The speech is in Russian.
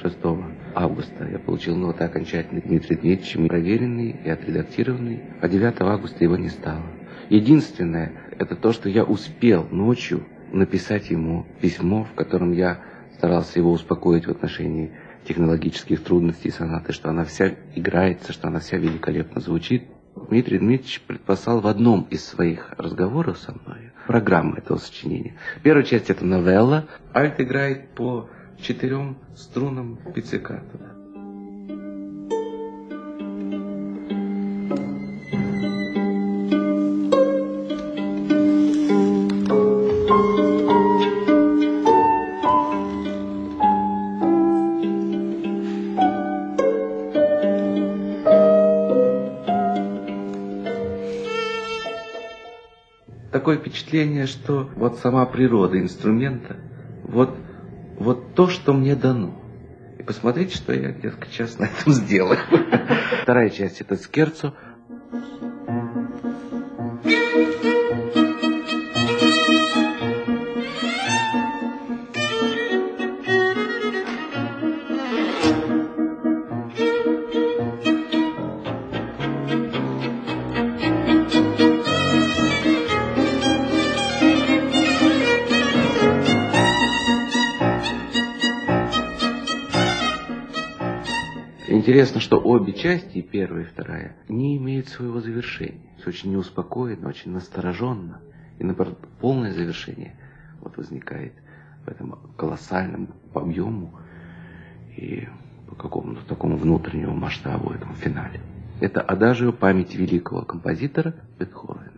6 августа я получил ноты окончательный Дмитрия Дмитриевича, проверенный и отредактированный, а 9 августа его не стало. Единственное, это то, что я успел ночью написать ему письмо, в котором я старался его успокоить в отношении технологических трудностей сонаты, что она вся играется, что она вся великолепно звучит. Дмитрий Дмитриевич предпослал в одном из своих разговоров со мной программу этого сочинения. Первая часть — это новелла. Альт играет по 4 струнам пиццикатто. Такое впечатление, что вот сама природа инструмента, вот то, что мне дано. И посмотрите, что я несколько часов на этом сделал. Вторая часть — это скерцо. Интересно, что обе части, и первая, и вторая, не имеют своего завершения. Все очень неуспокоенно, очень настороженно. И, наоборот, полное завершение вот возникает в этом колоссальном по объему и по какому-то такому внутреннему масштабу, этому финале. Это адажио памяти великого композитора Бетховена.